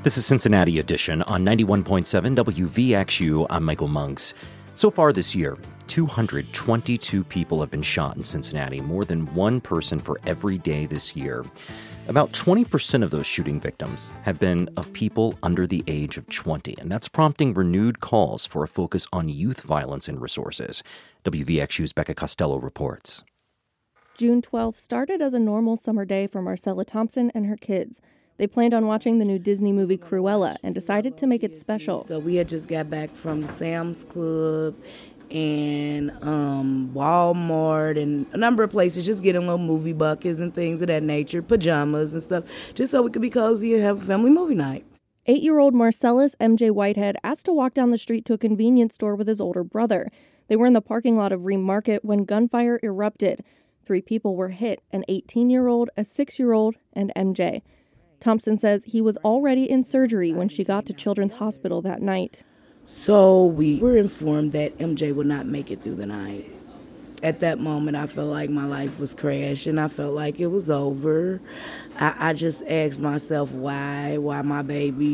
This is Cincinnati Edition on 91.7 WVXU. I'm Michael Monks. So far this year, 222 people have been shot in Cincinnati, more than one person for every day this year. About 20% of those shooting victims have been of people under the age of 20, and that's prompting renewed calls for a focus on youth violence and resources. WVXU's Becca Costello reports. June 12th started as a normal summer day for Marcella Thompson and her kids. They planned on watching the new Disney movie Cruella and decided to make it special. So we had just got back from Sam's Club and Walmart and a number of places, just getting little movie buckets and things of that nature, pajamas and stuff, just so we could be cozy and have a family movie night. 8-year-old Marcellus M.J. Whitehead asked to walk down the street to a convenience store with his older brother. They were in the parking lot of Ream Market when gunfire erupted. 3 people were hit, an 18-year-old, a 6-year-old, and MJ. Thompson says he was already in surgery when she got to Children's Hospital that night. So we were informed that MJ would not make it through the night. At that moment, I felt like my life was crashing. I felt like it was over. I just asked myself, why my baby,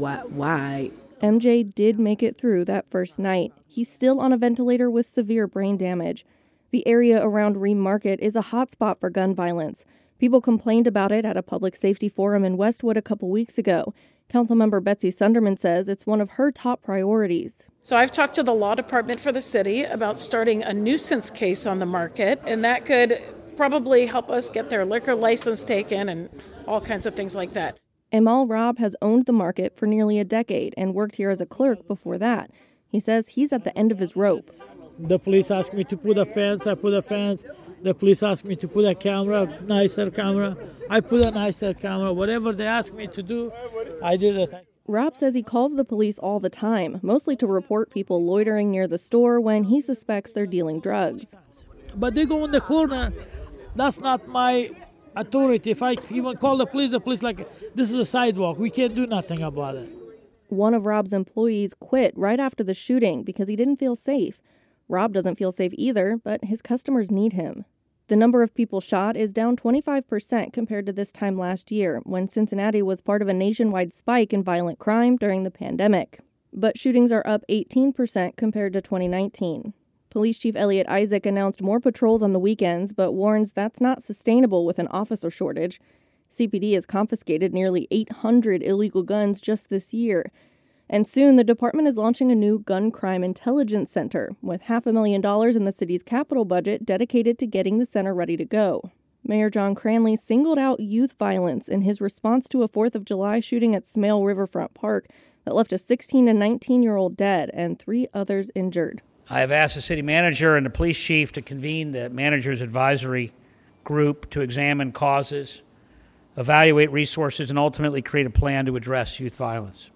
why? MJ did make it through that first night. He's still on a ventilator with severe brain damage. The area around Ream Market is a hotspot for gun violence. People complained about it at a public safety forum in Westwood a couple weeks ago. Councilmember Betsy Sunderman says it's one of her top priorities. So I've talked to the law department for the city about starting a nuisance case on the market, and that could probably help us get their liquor license taken and all kinds of things like that. Amal Robb has owned the market for nearly a decade and worked here as a clerk before that. He says he's at the end of his rope. The police asked me to put a fence, I put a fence. The police asked me to put a camera, nicer camera. I put a nicer camera. Whatever they asked me to do, I did it. Rob says he calls the police all the time, mostly to report people loitering near the store when he suspects they're dealing drugs. But they go in the corner. That's not my authority. If I even call the police like, this is a sidewalk. We can't do nothing about it. One of Rob's employees quit right after the shooting because he didn't feel safe. Rob doesn't feel safe either, but his customers need him. The number of people shot is down 25% compared to this time last year, when Cincinnati was part of a nationwide spike in violent crime during the pandemic. But shootings are up 18% compared to 2019. Police Chief Elliot Isaac announced more patrols on the weekends, but warns that's not sustainable with an officer shortage. CPD has confiscated nearly 800 illegal guns just this year. And soon, the department is launching a new gun crime intelligence center, with $500,000 in the city's capital budget dedicated to getting the center ready to go. Mayor John Cranley singled out youth violence in his response to a 4th of July shooting at Smale Riverfront Park that left a 16 and 19-year-old dead and 3 others injured. I have asked the city manager and the police chief to convene the manager's advisory group to examine causes, evaluate resources, and ultimately create a plan to address youth violence.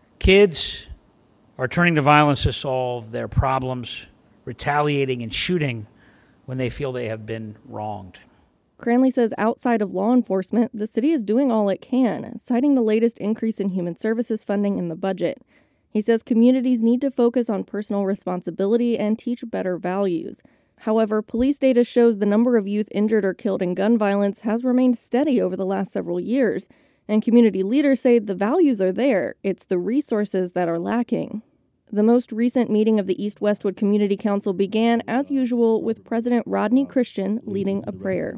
Kids are turning to violence to solve their problems, retaliating and shooting when they feel they have been wronged. Cranley says outside of law enforcement, the city is doing all it can, citing the latest increase in human services funding in the budget. He says communities need to focus on personal responsibility and teach better values. However, police data shows the number of youth injured or killed in gun violence has remained steady over the last several years. And community leaders say the values are there, it's the resources that are lacking. The most recent meeting of the East Westwood Community Council began, as usual, with President Rodney Christian leading a prayer.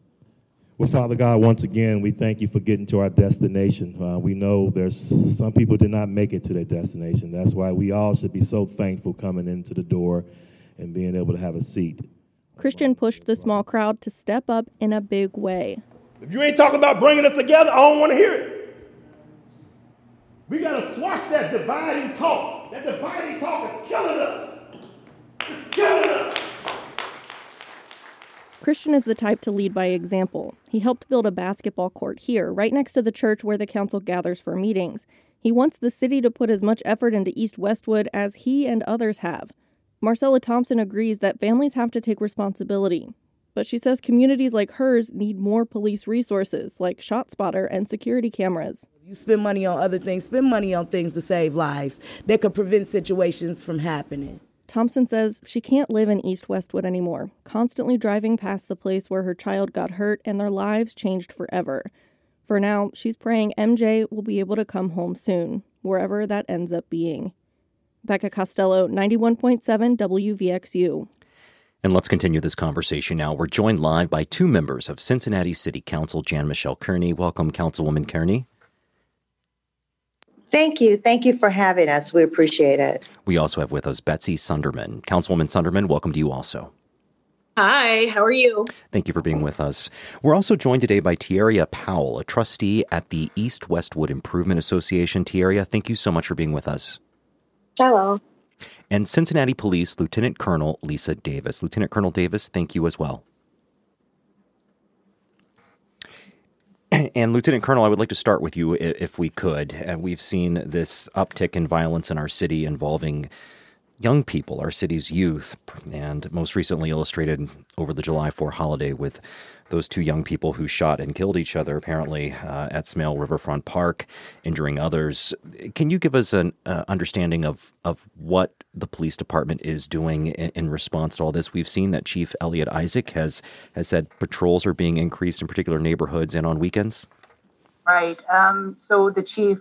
Well, Father God, once again, we thank you for getting to our destination. We know there's some people did not make it to their destination. That's why we all should be so thankful coming into the door and being able to have a seat. Christian pushed the small crowd to step up in a big way. If you ain't talking about bringing us together, I don't want to hear it. We got to squash that dividing talk. That dividing talk is killing us. It's killing us. Christian is the type to lead by example. He helped build a basketball court here, right next to the church where the council gathers for meetings. He wants the city to put as much effort into East Westwood as he and others have. Marcella Thompson agrees that families have to take responsibility. But she says communities like hers need more police resources, like ShotSpotter and security cameras. You spend money on other things, spend money on things to save lives that could prevent situations from happening. Thompson says she can't live in East Westwood anymore, constantly driving past the place where her child got hurt and their lives changed forever. For now, she's praying MJ will be able to come home soon, wherever that ends up being. Becca Costello, 91.7 WVXU. And let's continue this conversation now. We're joined live by two members of Cincinnati City Council, Jan Michelle Kearney. Welcome, Councilwoman Kearney. Thank you. Thank you for having us. We appreciate it. We also have with us Betsy Sunderman. Councilwoman Sunderman, welcome to you also. Hi, how are you? Thank you for being with us. We're also joined today by Tierra Powell, a trustee at the East Westwood Improvement Association. Tierra, thank you so much for being with us. Hello. And Cincinnati Police Lieutenant Colonel Lisa Davis. Lieutenant Colonel Davis, thank you as well. And Lieutenant Colonel, I would like to start with you if we could. We've seen this uptick in violence in our city involving young people, our city's youth, and most recently illustrated over the July 4th holiday with those two young people who shot and killed each other, apparently, at Smale Riverfront Park, injuring others. Can you give us an understanding of what the police department is doing in response to all this? We've seen that Chief Elliot Isaac has said patrols are being increased in particular neighborhoods and on weekends. Right. So the chief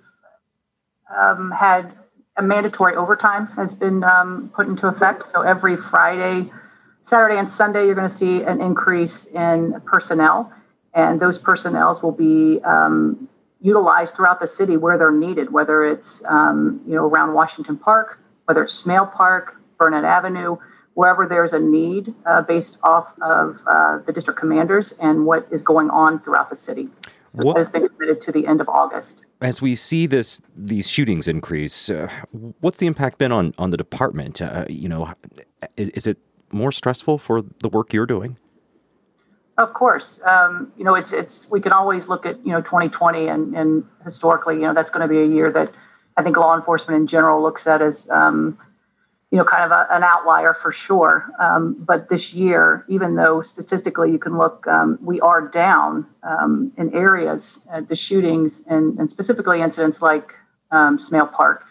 had a mandatory overtime has been put into effect. So every Friday, Saturday, and Sunday, you're going to see an increase in personnel, and those personnels will be utilized throughout the city where they're needed, whether it's around Washington Park, whether it's Smale Park, Burnett Avenue, wherever there's a need based off of the district commanders and what is going on throughout the city. So that has been committed to the end of August. As we see these shootings increase, what's the impact been on the department? Is it more stressful for the work you're doing? Of course. It's we can always look at 2020 and historically, that's going to be a year that I think law enforcement in general looks at as kind of an outlier for sure. But this year, even though statistically you can look, we are down in areas, the shootings and specifically incidents like Smale Park.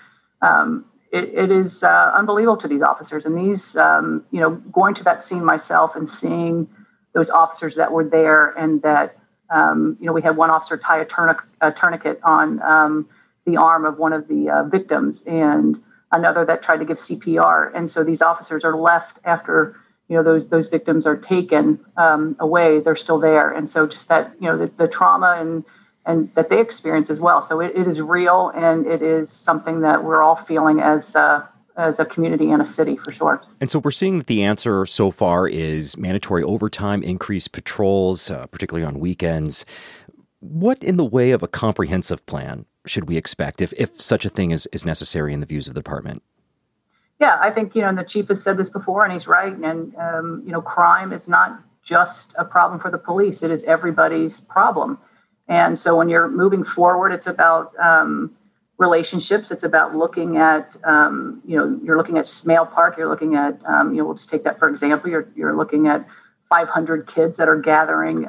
It is unbelievable to these officers. And these, going to that scene myself and seeing those officers that were there and that, we had one officer tie a tourniquet on the arm of one of the victims and another that tried to give CPR. And so these officers are left after, those victims are taken away, they're still there. And so just that, the trauma and that they experience as well. So it is real, and it is something that we're all feeling as a community and a city for sure. And so we're seeing that the answer so far is mandatory overtime, increased patrols, particularly on weekends. What in the way of a comprehensive plan should we expect if such a thing is necessary in the views of the department? Yeah, I think, and the chief has said this before, and he's right. And, crime is not just a problem for the police. It is everybody's problem. And so when you're moving forward, it's about relationships. It's about looking at, you're looking at Smale Park. You're looking at, we'll just take that for example. You're looking at 500 kids that are gathering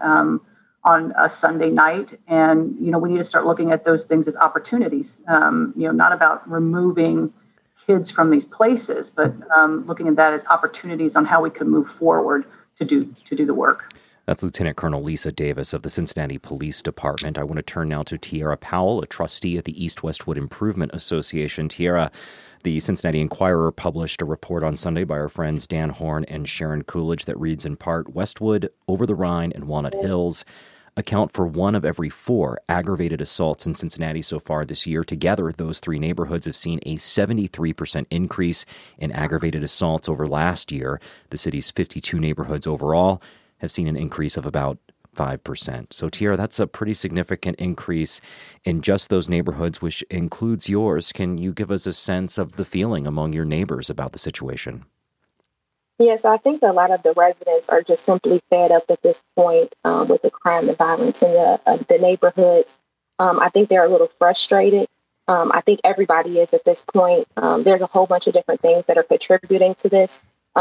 on a Sunday night. And, we need to start looking at those things as opportunities, not about removing kids from these places, but looking at that as opportunities on how we can move forward to do the work. That's Lieutenant Colonel Lisa Davis of the Cincinnati Police Department. I want to turn now to Tierra Powell, a trustee at the East Westwood Improvement Association. Tierra, the Cincinnati Enquirer published a report on Sunday by our friends Dan Horn and Sharon Coolidge that reads in part, Westwood, Over the Rhine, and Walnut Hills account for 1 of every 4 aggravated assaults in Cincinnati so far this year. Together, those 3 neighborhoods have seen a 73% increase in aggravated assaults over last year. The city's 52 neighborhoods overall have seen an increase of about 5%. So, Tierra, that's a pretty significant increase in just those neighborhoods, which includes yours. Can you give us a sense of the feeling among your neighbors about the situation? Yes, I think a lot of the residents are just simply fed up at this point with the crime and violence in the neighborhoods. I think they're a little frustrated. I think everybody is at this point. There's a whole bunch of different things that are contributing to this.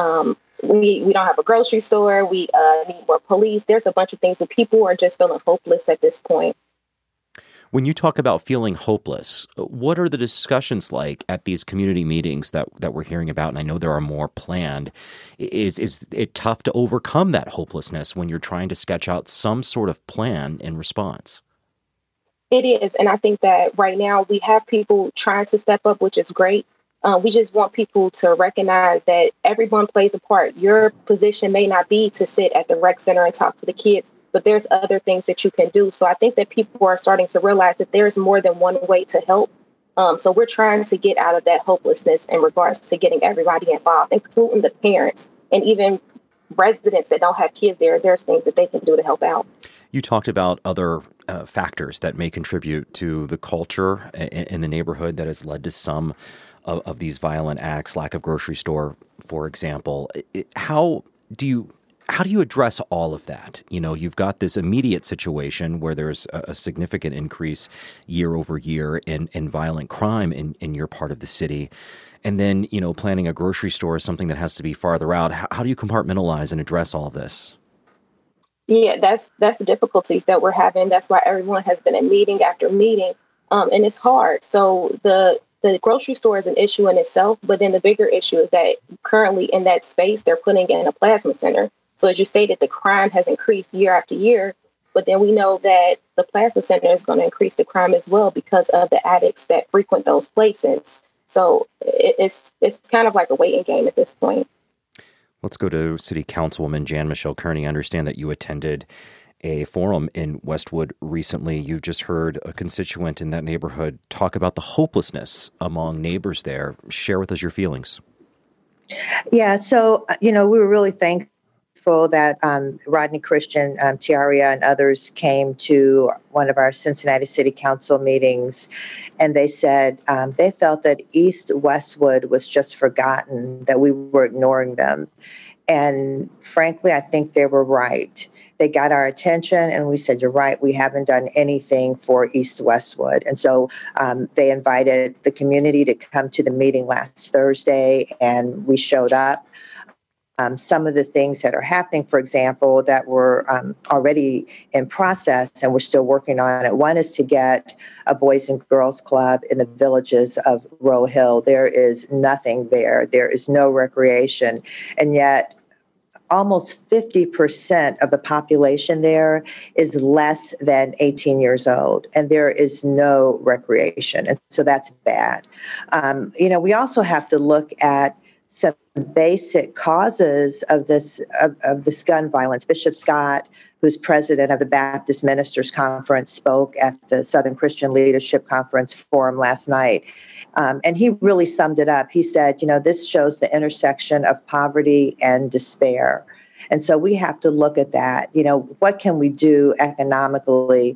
We don't have a grocery store. We need more police. There's a bunch of things that people are just feeling hopeless at this point. When you talk about feeling hopeless, what are the discussions like at these community meetings that we're hearing about? And I know there are more planned. Is it tough to overcome that hopelessness when you're trying to sketch out some sort of plan in response? It is. And I think that right now we have people trying to step up, which is great. We just want people to recognize that everyone plays a part. Your position may not be to sit at the rec center and talk to the kids, but there's other things that you can do. So I think that people are starting to realize that there's more than one way to help. So we're trying to get out of that hopelessness in regards to getting everybody involved, including the parents and even residents that don't have kids there. There's things that they can do to help out. You talked about other factors that may contribute to the culture in the neighborhood that has led to some of these violent acts, lack of grocery store, for example. How do you address all of that? You know, you've got this immediate situation where there's a significant increase year over year in violent crime in your part of the city. And then, you know, planning a grocery store is something that has to be farther out. How do you compartmentalize and address all of this? Yeah, that's the difficulties that we're having. That's why everyone has been in meeting after meeting, and it's hard. So the grocery store is an issue in itself, but then the bigger issue is that currently in that space, they're putting in a plasma center. So as you stated, the crime has increased year after year, but then we know that the plasma center is going to increase the crime as well because of the addicts that frequent those places. So it's kind of like a waiting game at this point. Let's go to City Councilwoman Jan Michelle Kearney. I understand that you attended a forum in Westwood recently. You just heard a constituent in that neighborhood talk about the hopelessness among neighbors there. Share with us your feelings. Yeah, so, we were really thankful that Rodney Christian, Tiaria, and others came to one of our Cincinnati City Council meetings, and they said they felt that East Westwood was just forgotten, that we were ignoring them. And frankly, I think they were right. They got our attention and we said, you're right, we haven't done anything for East Westwood. And so they invited the community to come to the meeting last Thursday, and we showed up. Some of the things that are happening, for example, that were already in process and we're still working on it. One is to get a Boys and Girls Club in the villages of Roe Hill. There is nothing there. There is no recreation. And yet almost 50% of the population there is less than 18 years old, and there is no recreation. And so that's bad. We also have to look at some basic causes of this gun violence. Bishop Scott, who's president of the Baptist Ministers Conference, spoke at the Southern Christian Leadership Conference Forum last night. And he really summed it up. He said, this shows the intersection of poverty and despair. And so we have to look at that. What can we do economically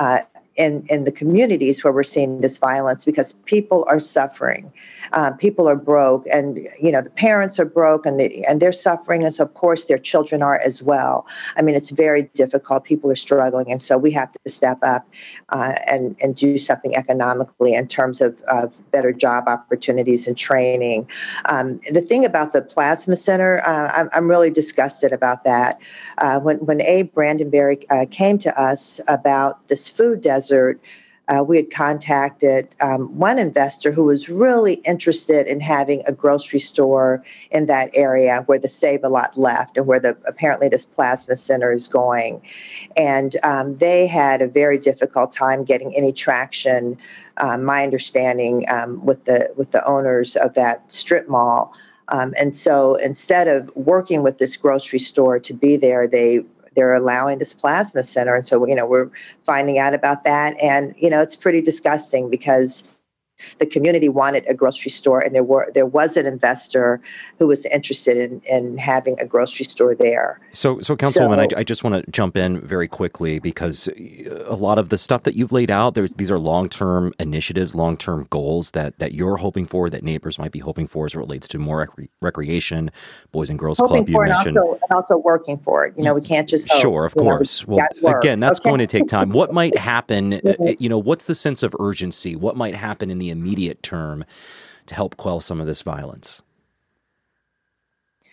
in the communities where we're seeing this violence, because people are suffering. People are broke, and the parents are broke, and they're suffering, and so of course their children are as well. I mean, it's very difficult. People are struggling, and so we have to step up and do something economically in terms of better job opportunities and training. The thing about the plasma center, I'm really disgusted about that. When Abe Brandenberry came to us about this food desert, we had contacted one investor who was really interested in having a grocery store in that area where the Save-A-Lot left and where apparently this plasma center is going. And they had a very difficult time getting any traction, my understanding, with the owners of that strip mall. And so instead of working with this grocery store to be there, they're allowing this plasma center. And so, we're finding out about that. And, it's pretty disgusting because the community wanted a grocery store, and there was an investor who was interested in having a grocery store there. So Councilwoman, I just want to jump in very quickly, because a lot of the stuff that you've laid out, these are long-term initiatives, long-term goals that you're hoping for, that neighbors might be hoping for as it relates to more recreation, Boys and Girls Club, you mentioned. And also working for it. We can't just hope. Sure, of course. Well, again, that's going to take time. What might happen, what's the sense of urgency? What might happen in the immediate term to help quell some of this violence?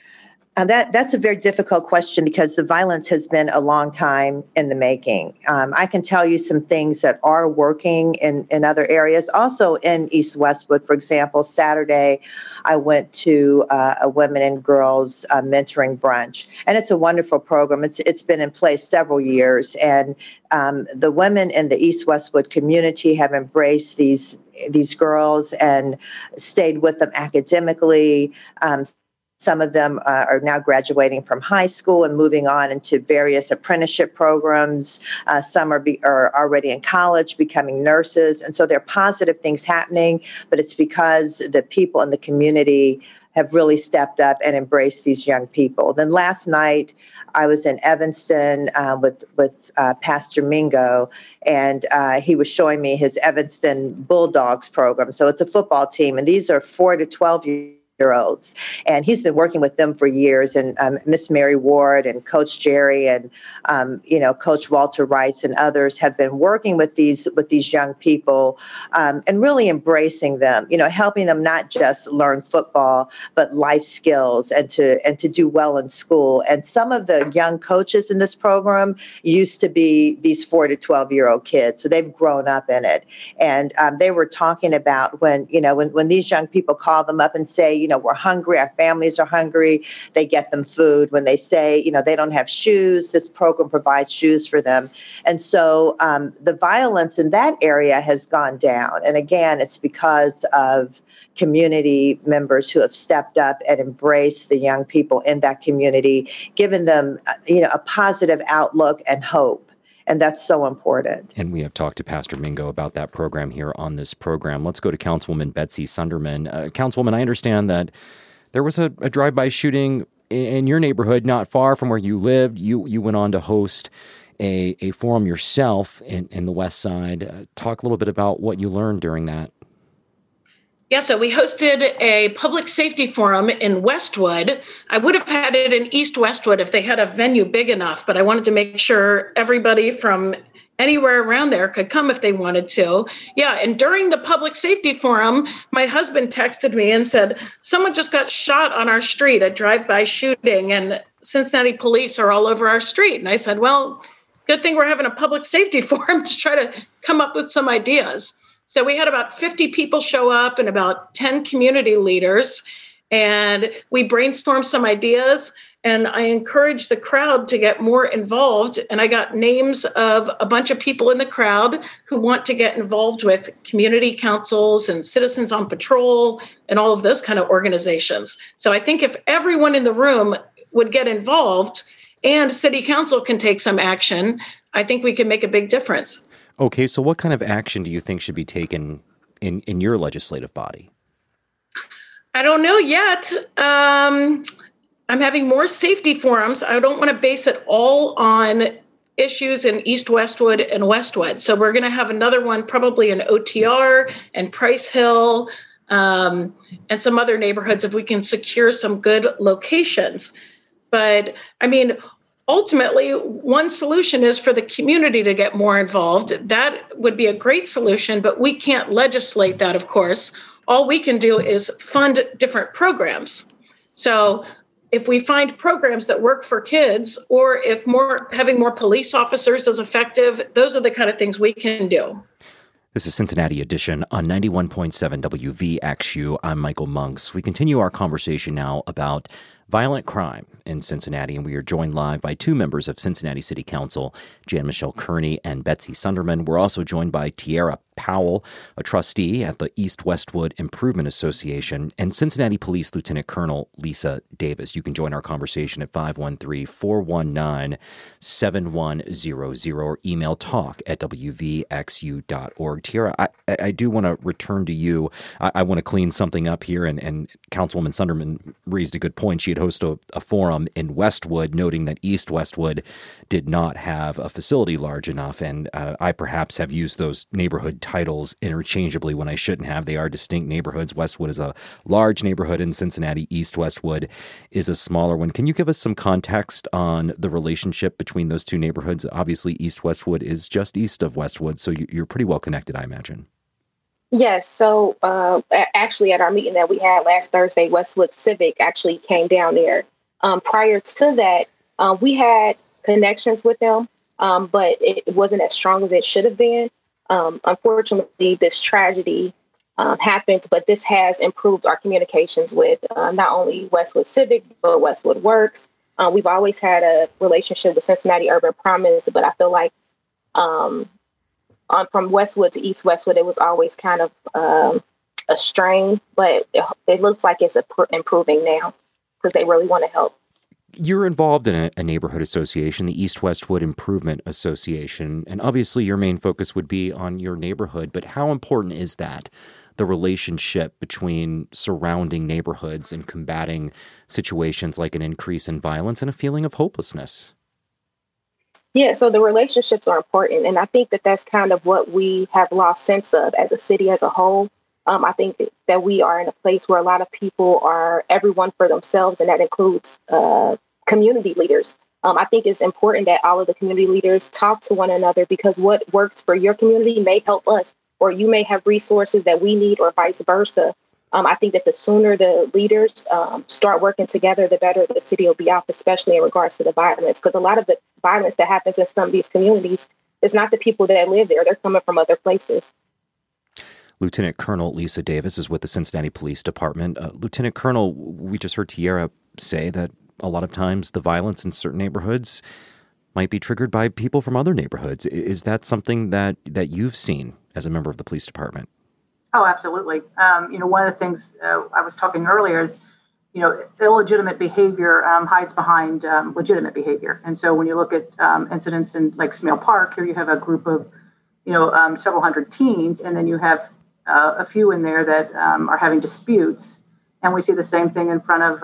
That's a very difficult question because the violence has been a long time in the making. I can tell you some things that are working in other areas. Also in East Westwood, for example, Saturday, I went to a women and girls mentoring brunch, and it's a wonderful program. It's been in place several years, and the women in the East Westwood community have embraced these girls and stayed with them academically. Some of them are now graduating from high school and moving on into various apprenticeship programs. Some are already in college, becoming nurses. And so there are positive things happening, but it's because the people in the community have really stepped up and embraced these young people. Then last night, I was in Evanston with Pastor Mingo, and he was showing me his Evanston Bulldogs program. So it's a football team, and these are 4 to 12-year-olds. And he's been working with them for years. And Miss Mary Ward and Coach Jerry and Coach Walter Rice and others have been working with these young people and really embracing them. Helping them not just learn football but life skills and to do well in school. And some of the young coaches in this program used to be these 4 to 12-year-old kids, so they've grown up in it. And they were talking about when these young people call them up and say, we're hungry, our families are hungry, they get them food. When they say, they don't have shoes, this program provides shoes for them. And so the violence in that area has gone down. And again, it's because of community members who have stepped up and embraced the young people in that community, given them, a positive outlook and hope. And that's so important. And we have talked to Pastor Mingo about that program here on this program. Let's go to Councilwoman Betsy Sunderman. Councilwoman, I understand that there was a drive-by shooting in your neighborhood, not far from where you lived. You went on to host a forum yourself in the West Side. Talk a little bit about what you learned during that. Yeah, so we hosted a public safety forum in Westwood. I would have had it in East Westwood if they had a venue big enough, but I wanted to make sure everybody from anywhere around there could come if they wanted to. Yeah, and during the public safety forum, my husband texted me and said, someone just got shot on our street, a drive-by shooting, and Cincinnati police are all over our street. And I said, well, good thing we're having a public safety forum to try to come up with some ideas. So we had about 50 people show up and about 10 community leaders, and we brainstormed some ideas, and I encouraged the crowd to get more involved. And I got names of a bunch of people in the crowd who want to get involved with community councils and Citizens on Patrol and all of those kind of organizations. So I think if everyone in the room would get involved and city council can take some action, I think we can make a big difference. Okay, so what kind of action do you think should be taken in your legislative body? I don't know yet. I'm having more safety forums. I don't want to base it all on issues in East Westwood and Westwood. So we're going to have another one probably in OTR and Price Hill and some other neighborhoods if we can secure some good locations. But I mean, ultimately, one solution is for the community to get more involved. That would be a great solution, but we can't legislate that, of course. All we can do is fund different programs. So if we find programs that work for kids, or if having more police officers is effective, those are the kind of things we can do. This is Cincinnati Edition on 91.7 WVXU. I'm Michael Monks. We continue our conversation now about violent crime in Cincinnati, and we are joined live by two members of Cincinnati City Council, Jan Michelle Kearney and Betsy Sunderman. We're also joined by Tiara Powell, a trustee at the East Westwood Improvement Association, and Cincinnati Police Lieutenant Colonel Lisa Davis. You can join our conversation at 513-419-7100 or email talk@wvxu.org. Tiara, I do want to return to you. I want to clean something up here, and Councilwoman Sunderman raised a good point. She had hosted a forum in Westwood, noting that East Westwood did not have a facility large enough, and I perhaps have used those neighborhood titles interchangeably when I shouldn't have. They are distinct neighborhoods. Westwood is a large neighborhood in Cincinnati. East Westwood is a smaller one. Can you give us some context on the relationship between those two neighborhoods? Obviously, East Westwood is just east of Westwood, so you're pretty well connected, I imagine. Yes. So actually, at our meeting that we had last Thursday, Westwood Civic actually came down there Prior to that, we had connections with them, but it wasn't as strong as it should have been. Unfortunately, this tragedy happened, but this has improved our communications with not only Westwood Civic, but Westwood Works. We've always had a relationship with Cincinnati Urban Promise, but I feel like from Westwood to East Westwood, it was always kind of a strain, but it looks like it's improving now because they really want to help. You're involved in a neighborhood association, the East Westwood Improvement Association, and obviously your main focus would be on your neighborhood, but how important is that, the relationship between surrounding neighborhoods and combating situations like an increase in violence and a feeling of hopelessness? Yeah, so the relationships are important, and I think that that's kind of what we have lost sense of as a city as a whole. I think that we are in a place where a lot of people are everyone for themselves, and that includes community leaders. I think it's important that all of the community leaders talk to one another because what works for your community may help us, or you may have resources that we need or vice versa. I think that the sooner the leaders start working together, the better the city will be off, especially in regards to the violence. Because a lot of the violence that happens in some of these communities is not the people that live there. They're coming from other places. Lieutenant Colonel Lisa Davis is with the Cincinnati Police Department. Lieutenant Colonel, we just heard Tiara say that a lot of times the violence in certain neighborhoods might be triggered by people from other neighborhoods. Is that something that you've seen as a member of the police department? Oh, absolutely. One of the things I was talking earlier is, illegitimate behavior hides behind legitimate behavior. And so when you look at incidents in like Smale Park, here you have a group of, several hundred teens, and then you have a few in there that are having disputes. And we see the same thing in front of,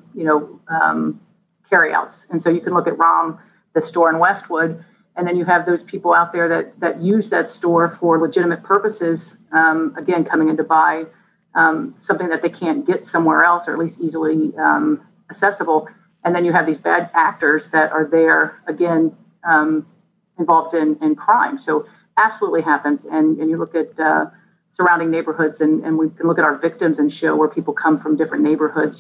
carryouts. And so you can look at ROM, the store in Westwood, and then you have those people out there that use that store for legitimate purposes, again, coming in to buy something that they can't get somewhere else, or at least easily accessible. And then you have these bad actors that are there, again, involved in crime. So absolutely happens. And you look at surrounding neighborhoods, and we can look at our victims and show where people come from different neighborhoods,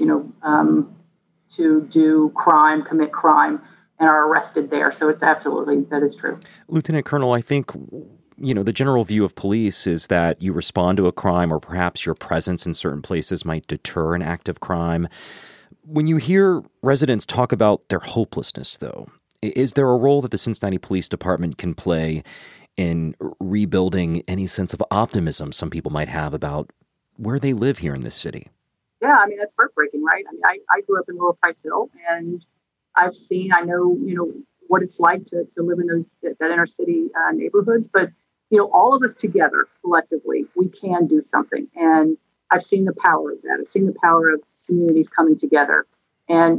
to do crime, commit crime, and are arrested there. So it's absolutely, that is true. Lieutenant Colonel, I think, the general view of police is that you respond to a crime, or perhaps your presence in certain places might deter an act of crime. When you hear residents talk about their hopelessness, though, is there a role that the Cincinnati Police Department can play in rebuilding any sense of optimism some people might have about where they live here in this city? Yeah, I mean, that's heartbreaking, right? I mean, I grew up in Lower Price Hill, and I know, what it's like to live in that inner city neighborhoods. But, all of us together, collectively, we can do something. And I've seen the power of that. I've seen the power of communities coming together. And,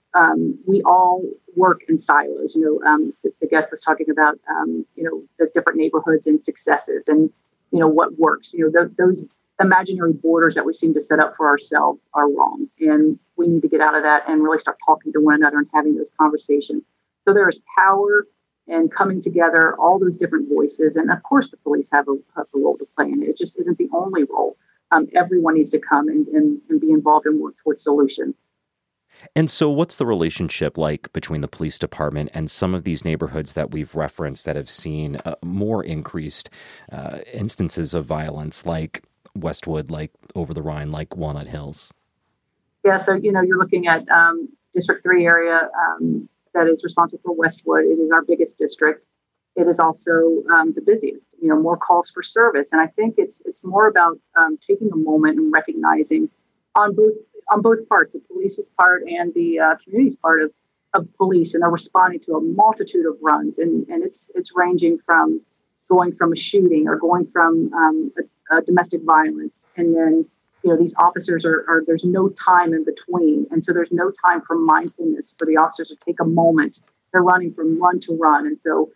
we all work in silos. The guest was talking about, the different neighborhoods and successes and, what works. Those imaginary borders that we seem to set up for ourselves are wrong. And we need to get out of that and really start talking to one another and having those conversations. So there is power in coming together, all those different voices. And of course, the police have a role to play in it. It just isn't the only role. Everyone needs to come and be involved and work towards solutions. And so what's the relationship like between the police department and some of these neighborhoods that we've referenced that have seen more increased instances of violence, like Westwood, like Over the Rhine, like Walnut Hills? Yeah, so, you're looking at District 3 area that is responsible for Westwood. It is our biggest district. It is also the busiest, more calls for service. And I think it's more about taking a moment and recognizing on both parts, the police's part and the community's part of police, and they're responding to a multitude of runs. And it's ranging from going from a shooting or going from a domestic violence. And then, these officers are there's no time in between. And so there's no time for mindfulness for the officers to take a moment. They're running from run to run. And so,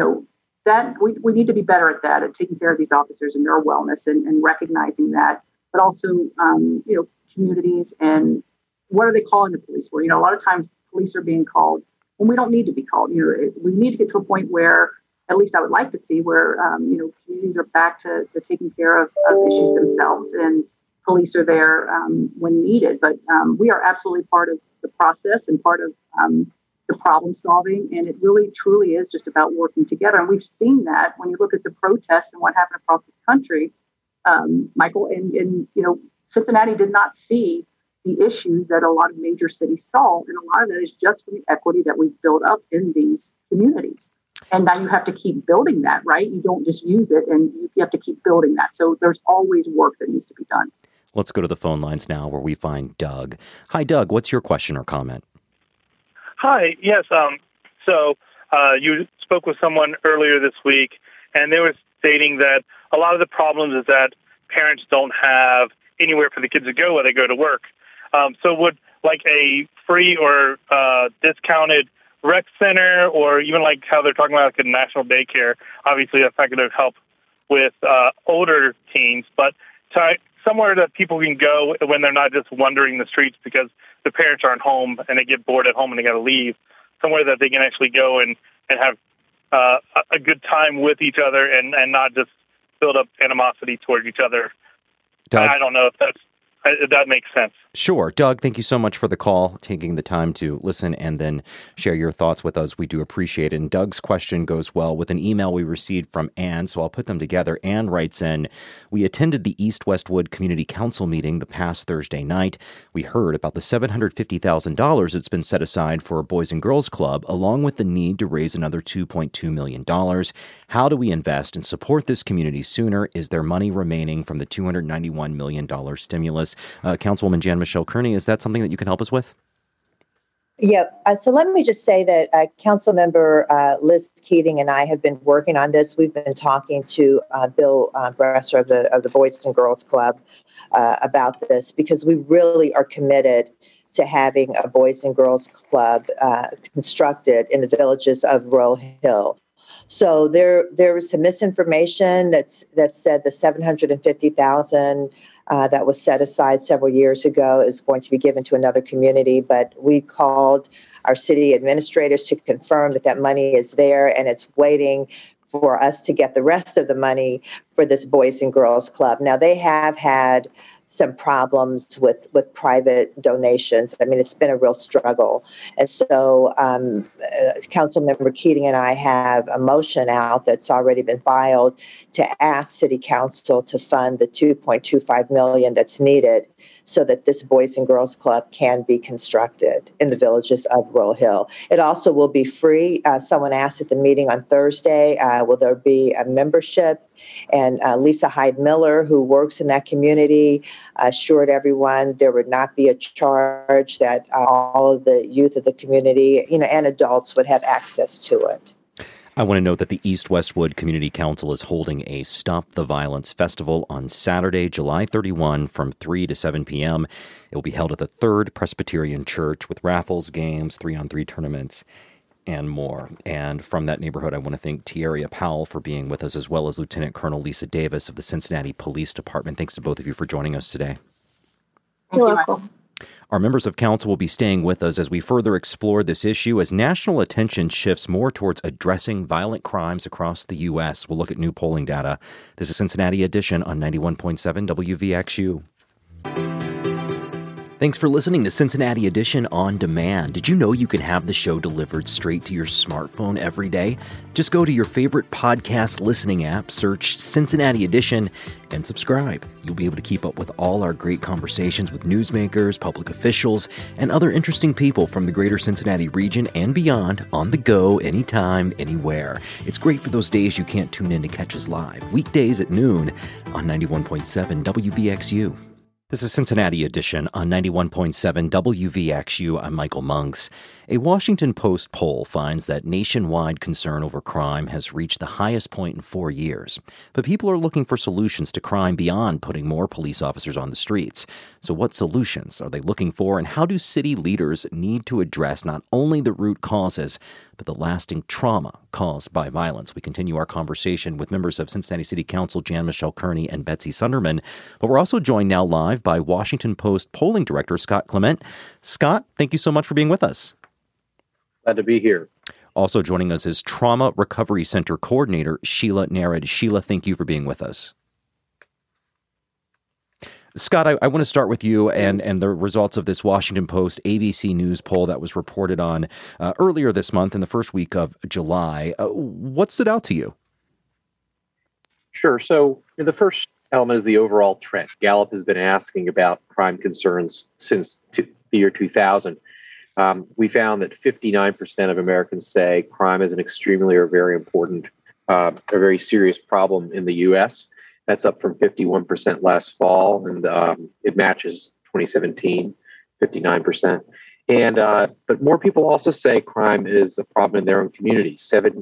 that we need to be better at that, at taking care of these officers and their wellness and recognizing that, but also, communities and what are they calling the police for? A lot of times police are being called when we don't need to be called. We need to get to a point where, at least I would like to see, where, communities are back to taking care of issues themselves. And police are there when needed. But we are absolutely part of the process and part of the problem solving. And it really, truly is just about working together. And we've seen that when you look at the protests and what happened across this country, Michael, and Cincinnati did not see the issues that a lot of major cities saw. And a lot of that is just from the equity that we've built up in these communities. And now you have to keep building that, right? You don't just use it, and you have to keep building that. So there's always work that needs to be done. Let's go to the phone lines now where we find Doug. Hi, Doug. What's your question or comment? Hi. Yes. So you spoke with someone earlier this week, and they were stating that a lot of the problems is that parents don't have anywhere for the kids to go while they go to work. So would like a free or discounted rec center, or even like how they're talking about like a national daycare, obviously that's not going to help with older teens, but somewhere that people can go when they're not just wandering the streets because the parents aren't home and they get bored at home and they got to leave, somewhere that they can actually go and have a good time with each other and not just build up animosity towards each other. Doug? I don't know if that makes sense. Sure. Doug, thank you so much for the call, taking the time to listen and then share your thoughts with us. We do appreciate it. And Doug's question goes well with an email we received from Ann, so I'll put them together. Ann writes in, we attended the East Westwood Community Council meeting the past Thursday night. We heard about the $750,000 that's been set aside for a Boys and Girls Club, along with the need to raise another $2.2 million. How do we invest and support this community sooner? Is there money remaining from the $291 million stimulus? Councilwoman Jan Michelle Kearney, is that something that you can help us with? Yeah. So let me just say that Councilmember Liz Keating and I have been working on this. We've been talking to Bill Bresser of the Boys and Girls Club about this because we really are committed to having a Boys and Girls Club constructed in the villages of Royal Hill. So there was some misinformation that said the $750,000 that was set aside several years ago is going to be given to another community. But we called our city administrators to confirm that money is there and it's waiting for us to get the rest of the money for this Boys and Girls Club. Now, they have had some problems with private donations. I mean, it's been a real struggle. And so Councilmember Keating and I have a motion out that's already been filed to ask City Council to fund the $2.25 million that's needed so that this Boys and Girls Club can be constructed in the villages of Royal Hill. It also will be free. Someone asked at the meeting on Thursday, will there be a membership? And Lisa Hyde Miller, who works in that community, assured everyone there would not be a charge, that all of the youth of the community, and adults would have access to it. I want to note that the East Westwood Community Council is holding a Stop the Violence Festival on Saturday, July 31 from 3 to 7 p.m. It will be held at the Third Presbyterian Church with raffles, games, 3-on-3 tournaments, and more. And from that neighborhood, I want to thank Tiaria Powell for being with us, as well as Lieutenant Colonel Lisa Davis of the Cincinnati Police Department. Thanks to both of you for joining us today. You're welcome. Our members of council will be staying with us as we further explore this issue as national attention shifts more towards addressing violent crimes across the U.S. We'll look at new polling data. This is Cincinnati Edition on 91.7 WVXU. Thanks for listening to Cincinnati Edition On Demand. Did you know you can have the show delivered straight to your smartphone every day? Just go to your favorite podcast listening app, search Cincinnati Edition, and subscribe. You'll be able to keep up with all our great conversations with newsmakers, public officials, and other interesting people from the greater Cincinnati region and beyond, on the go, anytime, anywhere. It's great for those days you can't tune in to catch us live, weekdays at noon on 91.7 WVXU. This is Cincinnati Edition on 91.7 WVXU. I'm Michael Monks. A Washington Post poll finds that nationwide concern over crime has reached the highest point in 4 years. But people are looking for solutions to crime beyond putting more police officers on the streets. So what solutions are they looking for, and how do city leaders need to address not only the root causes, but the lasting trauma caused by violence? We continue our conversation with members of Cincinnati City Council Jan Michelle Kearney and Betsy Sunderman. But we're also joined now live by Washington Post polling director Scott Clement. Scott, thank you so much for being with us. Glad to be here. Also joining us is Trauma Recovery Center coordinator Sheila Narad. Sheila, thank you for being with us. Scott, I want to start with you and the results of this Washington Post ABC News poll that was reported on earlier this month in the first week of July. What stood out to you? Sure. So the first element is the overall trend. Gallup has been asking about crime concerns since the year 2000. We found that 59% of Americans say crime is an extremely or very important, a very serious problem in the U.S. That's up from 51% last fall, and it matches 2017, 59%. And but more people also say crime is a problem in their own communities.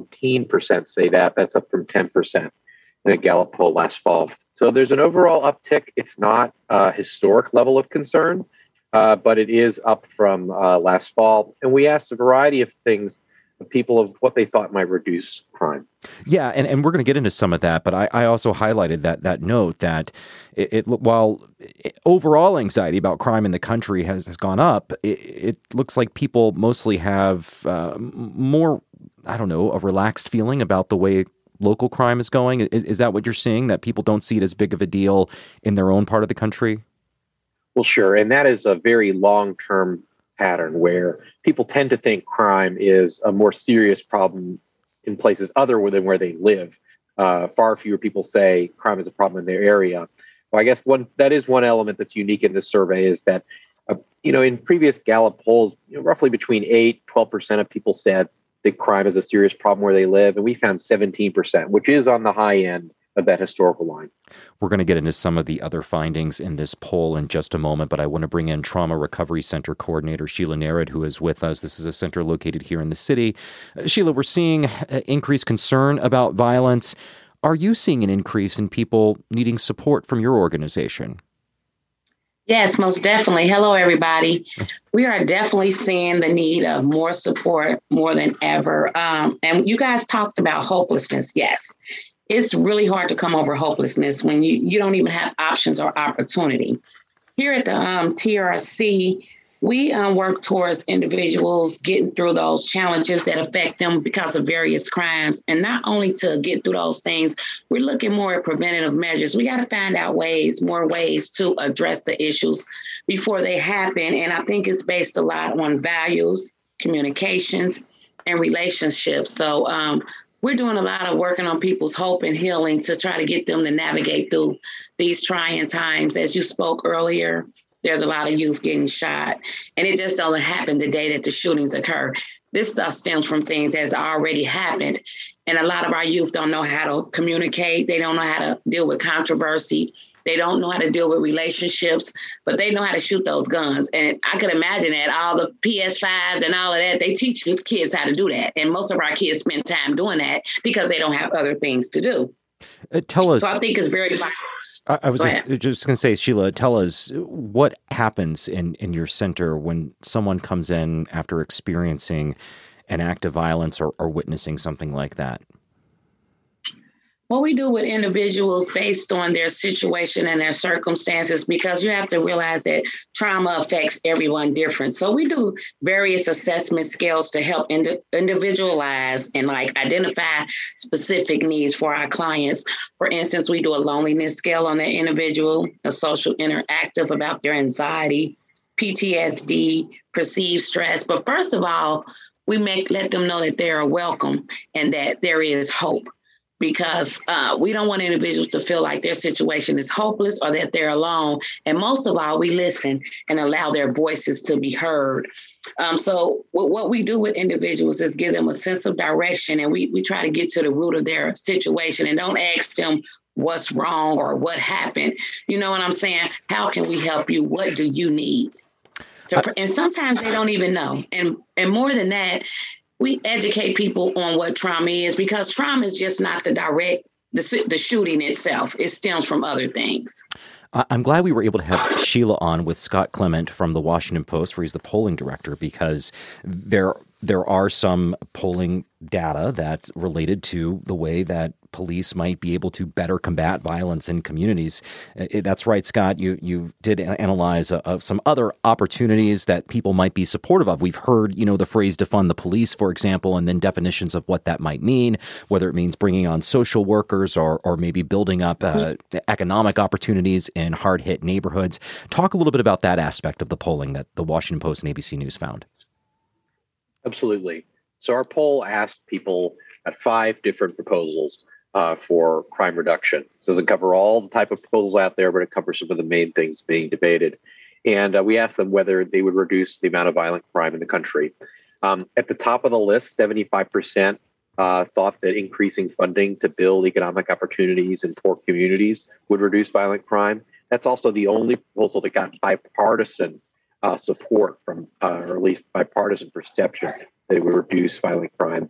17% say that. That's up from 10% in a Gallup poll last fall. So there's an overall uptick. It's not a historic level of concern, but it is up from last fall. And we asked a variety of things of people of what they thought might reduce crime. Yeah, and we're going to get into some of that, but I also highlighted that note that while overall anxiety about crime in the country has gone up, it looks like people mostly have more, a relaxed feeling about the way local crime is going. Is that what you're seeing, that people don't see it as big of a deal in their own part of the country? Well, sure. And that is a very long-term pattern where people tend to think crime is a more serious problem in places other than where they live. Far fewer people say crime is a problem in their area. Well, I guess that is one element that's unique in this survey is that, in previous Gallup polls, roughly between 8-12% of people said that crime is a serious problem where they live. And we found 17%, which is on the high end of that historical line. We're going to get into some of the other findings in this poll in just a moment, but I want to bring in Trauma Recovery Center Coordinator Sheila Narad, who is with us. This is a center located here in the city. Sheila, we're seeing increased concern about violence. Are you seeing an increase in people needing support from your organization? Yes, most definitely. Hello, everybody. We are definitely seeing the need of more support more than ever. And you guys talked about hopelessness. Yes, it's really hard to come over hopelessness when you don't even have options or opportunity. Here at the TRC, we work towards individuals getting through those challenges that affect them because of various crimes. And not only to get through those things, we're looking more at preventative measures. We got to find out more ways to address the issues before they happen. And I think it's based a lot on values, communications, and relationships. So we're doing a lot of working on people's hope and healing to try to get them to navigate through these trying times. As you spoke earlier, there's a lot of youth getting shot, and it just doesn't happen the day that the shootings occur. This stuff stems from things that has already happened, and a lot of our youth don't know how to communicate. They don't know how to deal with controversy. They don't know how to deal with relationships, but they know how to shoot those guns. And I could imagine that all the PS5s and all of that, they teach kids how to do that. And most of our kids spend time doing that because they don't have other things to do. Tell us. So I think it's very vital. I was just going to say, Sheila, tell us what happens in your center when someone comes in after experiencing an act of violence or witnessing something like that. What we do with individuals based on their situation and their circumstances, because you have to realize that trauma affects everyone different. So we do various assessment scales to help individualize and identify specific needs for our clients. For instance, we do a loneliness scale on that individual, a social interactive about their anxiety, PTSD, perceived stress. But first of all, we let them know that they are welcome and that there is hope. Because we don't want individuals to feel like their situation is hopeless or that they're alone. And most of all, we listen and allow their voices to be heard. So what we do with individuals is give them a sense of direction, and we try to get to the root of their situation and don't ask them what's wrong or what happened. You know what I'm saying? How can we help you? What do you need? And sometimes they don't even know. And more than that, we educate people on what trauma is, because trauma is just not the shooting itself. It stems from other things. I'm glad we were able to have Sheila on with Scott Clement from the Washington Post, where he's the polling director, because there there are some polling data that's related to the way that police might be able to better combat violence in communities. That's right, Scott. You did analyze some other opportunities that people might be supportive of. We've heard, the phrase defund the police, for example, and then definitions of what that might mean, whether it means bringing on social workers or maybe building up economic opportunities in hard-hit neighborhoods. Talk a little bit about that aspect of the polling that the Washington Post and ABC News found. Absolutely. So our poll asked people at 5 different proposals for crime reduction. This doesn't cover all the type of proposals out there, but it covers some of the main things being debated. And we asked them whether they would reduce the amount of violent crime in the country. At the top of the list, 75% thought that increasing funding to build economic opportunities in poor communities would reduce violent crime. That's also the only proposal that got bipartisan support from, or at least bipartisan perception that it would reduce violent crime.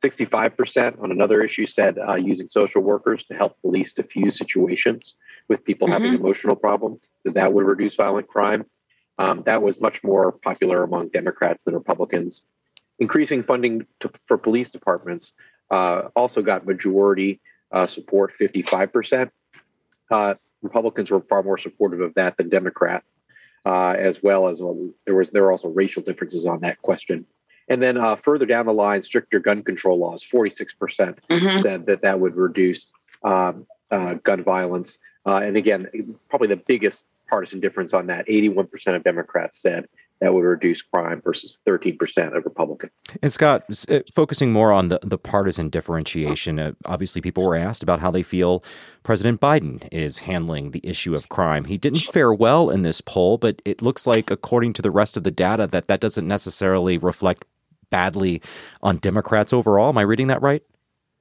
65% on another issue said using social workers to help police diffuse situations with people having emotional problems, that would reduce violent crime. That was much more popular among Democrats than Republicans. Increasing funding for police departments also got majority support, 55%. Republicans were far more supportive of that than Democrats, as well as there were also racial differences on that question. And then further down the line, stricter gun control laws, 46% said that would reduce gun violence. And again, probably the biggest partisan difference on that, 81% of Democrats said that would reduce crime versus 13% of Republicans. And Scott, focusing more on the partisan differentiation, obviously people were asked about how they feel President Biden is handling the issue of crime. He didn't fare well in this poll, but it looks like, according to the rest of the data, that doesn't necessarily reflect badly on Democrats overall. Am I reading that right?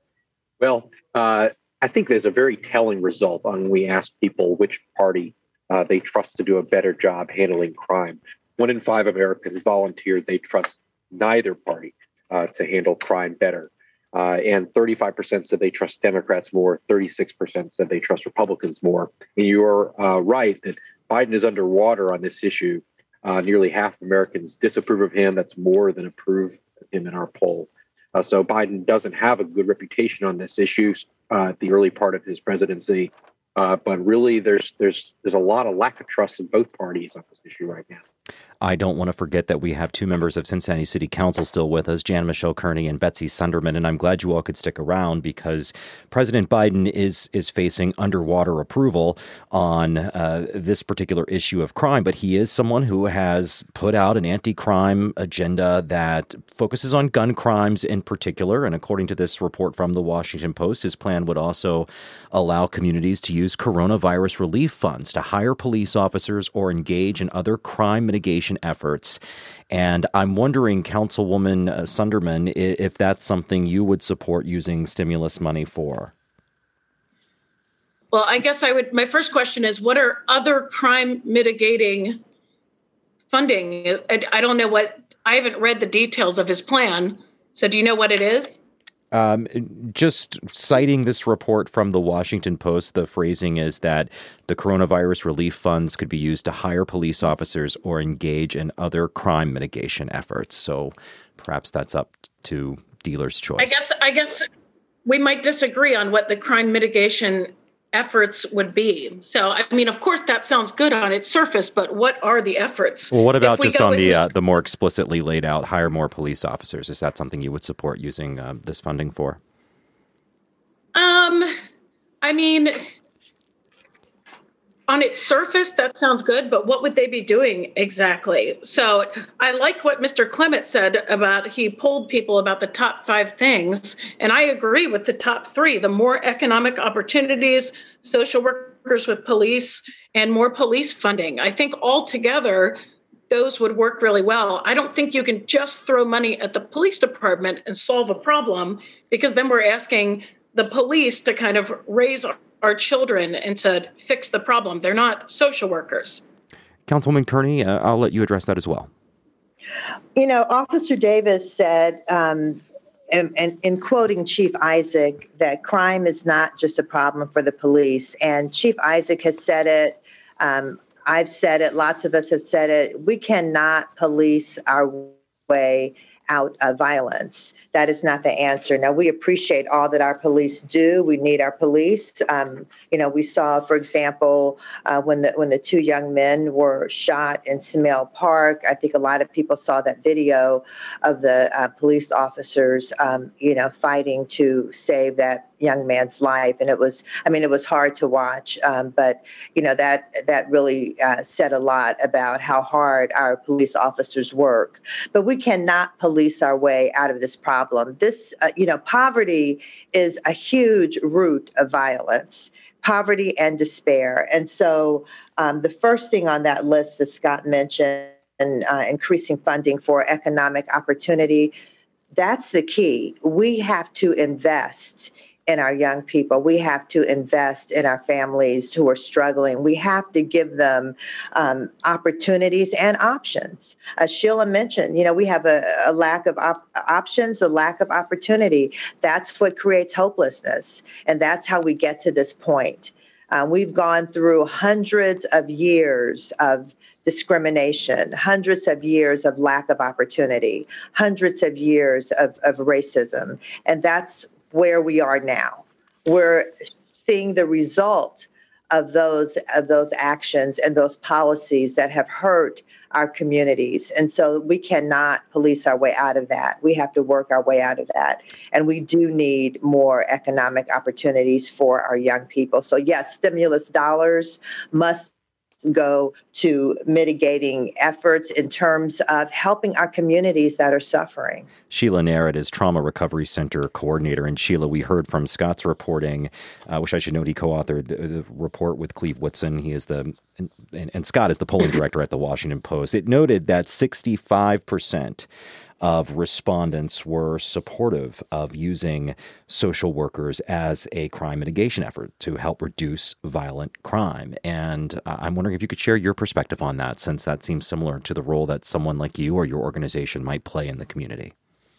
Well, I think there's a very telling result on when we ask people which party they trust to do a better job handling crime. 1 in 5 Americans volunteered they trust neither party to handle crime better. And 35% said they trust Democrats more, 36% said they trust Republicans more. And you're right that Biden is underwater on this issue. Nearly half of Americans disapprove of him. That's more than approve of him in our poll. So Biden doesn't have a good reputation on this issue at the early part of his presidency. But really, there's a lot of lack of trust in both parties on this issue right now. I don't want to forget that we have 2 members of Cincinnati City Council still with us, Jan Michelle Kearney and Betsy Sunderman, and I'm glad you all could stick around because President Biden is facing underwater approval on this particular issue of crime, but he is someone who has put out an anti-crime agenda that focuses on gun crimes in particular, and according to this report from the Washington Post, his plan would also allow communities to use coronavirus relief funds to hire police officers or engage in other crime mitigation efforts. And I'm wondering, Councilwoman Sunderman, if that's something you would support using stimulus money for. Well, I guess my first question is, what are other crime mitigating funding? I don't know I haven't read the details of his plan. So do you know what it is? Just citing this report from the Washington Post, the phrasing is that the coronavirus relief funds could be used to hire police officers or engage in other crime mitigation efforts. So perhaps that's up to dealer's choice. I guess we might disagree on what the crime mitigation efforts would be. So, I mean, of course, that sounds good on its surface, but what are the efforts? Well, what about just on the more explicitly laid out, hire more police officers? Is that something you would support using this funding for? I mean, on its surface, that sounds good, but what would they be doing exactly? So I like what Mr. Clement said about he polled people about the top 5 things, and I agree with the top 3. The more economic opportunities, social workers with police, and more police funding. I think altogether, those would work really well. I don't think you can just throw money at the police department and solve a problem, because then we're asking the police to kind of raise our children and to fix the problem. They're not social workers. Councilwoman Kearney, I'll let you address that as well. You know, Officer Davis said, and in quoting Chief Isaac, that crime is not just a problem for the police. And Chief Isaac has said it. I've said it. Lots of us have said it. We cannot police our way out violence. That is not the answer. Now, we appreciate all that our police do. We need our police. We saw, for example, when the two young men were shot in Smale Park. I think a lot of people saw that video of the police officers, fighting to save that young man's life. And it was hard to watch, but that really said a lot about how hard our police officers work. But we cannot police our way out of this problem. This, poverty is a huge root of violence, poverty and despair. And so the first thing on that list that Scott mentioned, increasing funding for economic opportunity, that's the key. We have to invest in our young people. We have to invest in our families who are struggling. We have to give them opportunities and options. As Sheila mentioned, we have a lack of options, a lack of opportunity. That's what creates hopelessness. And that's how we get to this point. We've gone through hundreds of years of discrimination, hundreds of years of lack of opportunity, hundreds of years of racism. And that's where we are now. We're seeing the result of those actions and those policies that have hurt our communities. And so we cannot police our way out of that. We have to work our way out of that. And we do need more economic opportunities for our young people. So yes, stimulus dollars must go to mitigating efforts in terms of helping our communities that are suffering. Sheila Narrett is Trauma Recovery Center coordinator. And Sheila, we heard from Scott's reporting, which I should note he co-authored the report with Cleve Whitson. He is and Scott is the polling director at the Washington Post. It noted that 65% of respondents were supportive of using social workers as a crime mitigation effort to help reduce violent crime. And I'm wondering if you could share your perspective on that, since that seems similar to the role that someone like you or your organization might play in the community.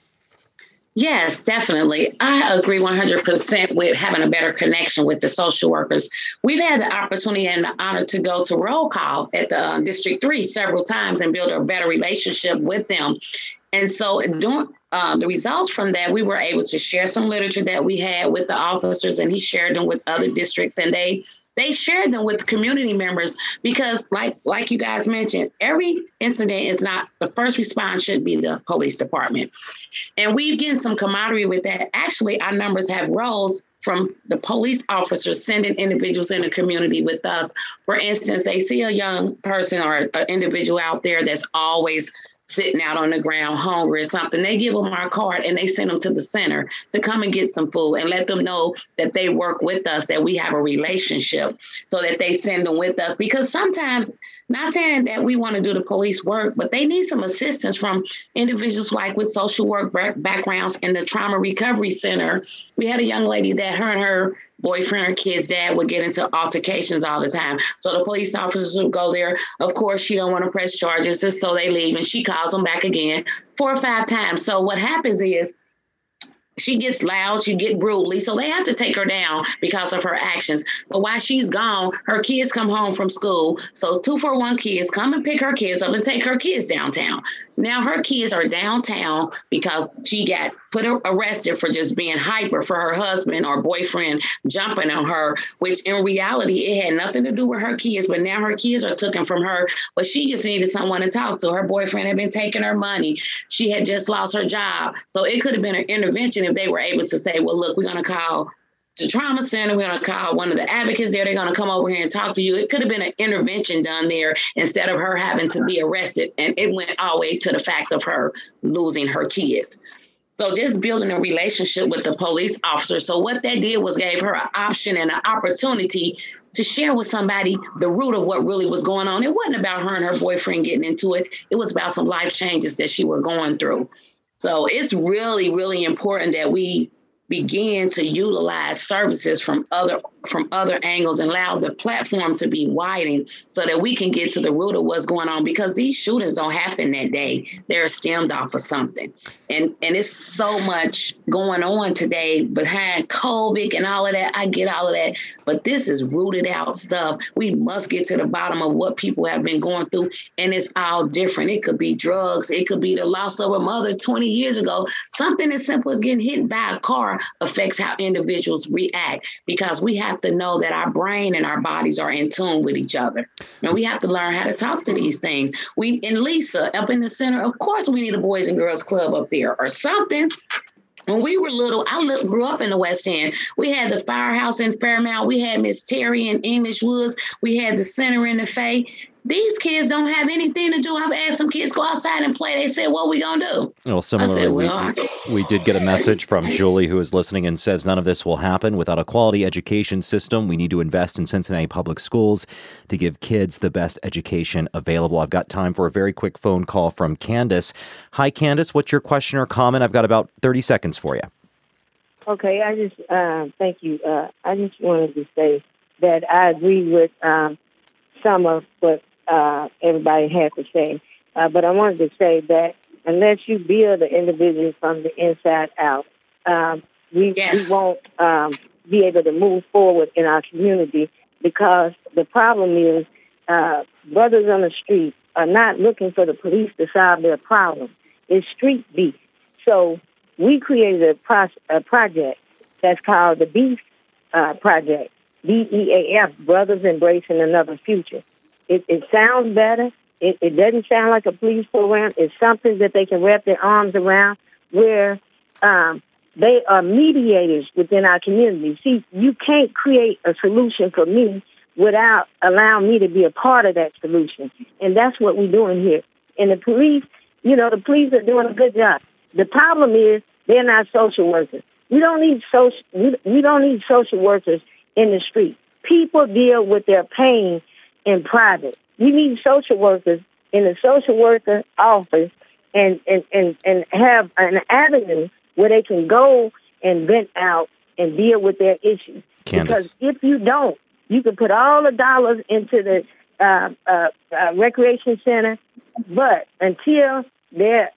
Yes, definitely. I agree 100% with having a better connection with the social workers. We've had the opportunity and the honor to go to roll call at the District 3 several times and build a better relationship with them. And so during the results from that, we were able to share some literature that we had with the officers, and he shared them with other districts, and they shared them with community members, because like you guys mentioned, every incident is not the first response should be the police department. And we've gotten some camaraderie with that. Actually, our numbers have rose from the police officers sending individuals in the community with us. For instance, they see a young person or an individual out there that's always sitting out on the ground hungry or something, they give them our card and they send them to the center to come and get some food and let them know that they work with us, that we have a relationship, so that they send them with us. Because sometimes, not saying that we want to do the police work, but they need some assistance from individuals like with social work backgrounds in the Trauma Recovery Center. We had a young lady that her and her boyfriend or kid's dad would get into altercations all the time. So the police officers would go there. Of course, she don't want to press charges, so they leave, and she calls them back again 4 or 5 times. So what happens is she gets loud, she gets brutally, so they have to take her down because of her actions. But while she's gone, her kids come home from school. So 241 kids come and pick her kids up and take her kids downtown. Now her kids are downtown because she got arrested for just being hyper for her husband or boyfriend jumping on her, which in reality, it had nothing to do with her kids, but now her kids are taken from her, but she just needed someone to talk to. Her boyfriend had been taking her money. She had just lost her job. So it could have been an intervention if they were able to say, well, look, we're going to call the trauma center. We're going to call one of the advocates there. They're going to come over here and talk to you. It could have been an intervention done there instead of her having to be arrested. And it went all the way to the fact of her losing her kids. So just building a relationship with the police officer. So what that did was gave her an option and an opportunity to share with somebody the root of what really was going on. It wasn't about her and her boyfriend getting into it. It was about some life changes that she was going through. So it's really, really important that we begin to utilize services from other angles and allow the platform to be widened so that we can get to the root of what's going on, because these shootings don't happen that day. They're stemmed off of something. And it's so much going on today behind COVID and all of that. I get all of that, but this is rooted out stuff. We must get to the bottom of what people have been going through, and it's all different. It could be drugs. It could be the loss of a mother 20 years ago. Something as simple as getting hit by a car affects how individuals react, because we have to know that our brain and our bodies are in tune with each other. And we have to learn how to talk to these things. In Lisa, up in the center, of course we need a Boys and Girls Club up there or something. When we were little, grew up in the West End. We had the Firehouse in Fairmount. We had Miss Terry in English Woods. We had the Center in the Fay. These kids don't have anything to do. I've asked some kids go outside and play. They said, what we going to do? Well, similarly, we did get a message from Julie, who is listening and says none of this will happen without a quality education system. We need to invest in Cincinnati public schools to give kids the best education available. I've got time for a very quick phone call from Candace. Hi, Candace. What's your question or comment? I've got about 30 seconds for you. Okay, I just, thank you. I just wanted to say that I agree with some of what everybody had to say. But I wanted to say that unless you build the individual from the inside out, we won't be able to move forward in our community, because the problem is brothers on the street are not looking for the police to solve their problem. It's street beef. So we created a project that's called the Beef Project, BEAF, Brothers Embracing Another Future. It sounds better. It doesn't sound like a police program. It's something that they can wrap their arms around, where they are mediators within our community. See, you can't create a solution for me without allowing me to be a part of that solution. And that's what we're doing here. And the police, the police are doing a good job. The problem is they're not social workers. We don't need social workers in the street. People deal with their pain in private. We need social workers in the social worker office and have an avenue where they can go and vent out and deal with their issues. Candace. Because if you don't, you can put all the dollars into the recreation center, but until there's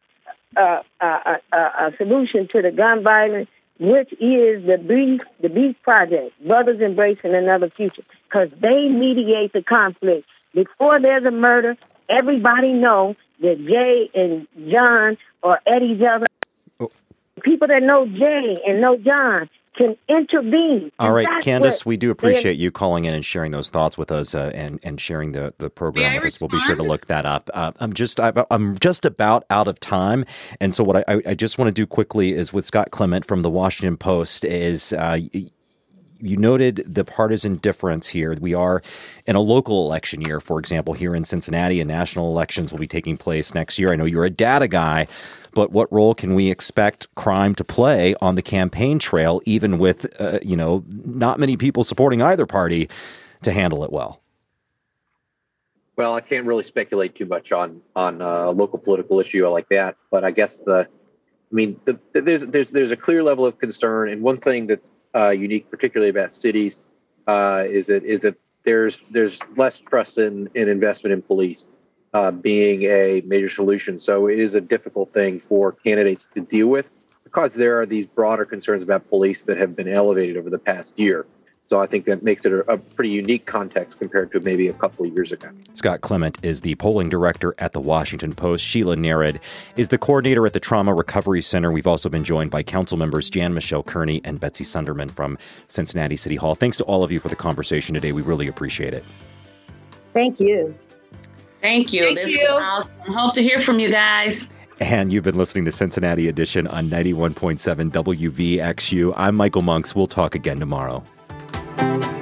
a solution to the gun violence, which is the Beef Project, Brothers Embracing Another Future, because they mediate the conflict. Before there's a murder, everybody know that Jay and John are at each other. Oh. People that know Jay and know John can intervene. All right, Candace, we do appreciate you calling in and sharing those thoughts with us and sharing the program with us. We'll be sure to look that up. I'm just about out of time, and so what I just want to do quickly is with Scott Clement from the Washington Post is you noted the partisan difference here. We are in a local election year, for example, here in Cincinnati, and national elections will be taking place next year. I know you're a data guy, but what role can we expect crime to play on the campaign trail, even with, not many people supporting either party to handle it well? Well, I can't really speculate too much on a local political issue like that, but I guess there's a clear level of concern, and one thing that's unique, particularly about cities, is that there's less trust in investment in police being a major solution. So it is a difficult thing for candidates to deal with, because there are these broader concerns about police that have been elevated over the past year. So I think that makes it a pretty unique context compared to maybe a couple of years ago. Scott Clement is the polling director at the Washington Post. Sheila Nerid is the coordinator at the Trauma Recovery Center. We've also been joined by council members Jan Michelle Kearney and Betsy Sunderman from Cincinnati City Hall. Thanks to all of you for the conversation today. We really appreciate it. Thank you. Thank you. This was awesome. Hope to hear from you guys. And you've been listening to Cincinnati Edition on 91.7 WVXU. I'm Michael Monks. We'll talk again tomorrow.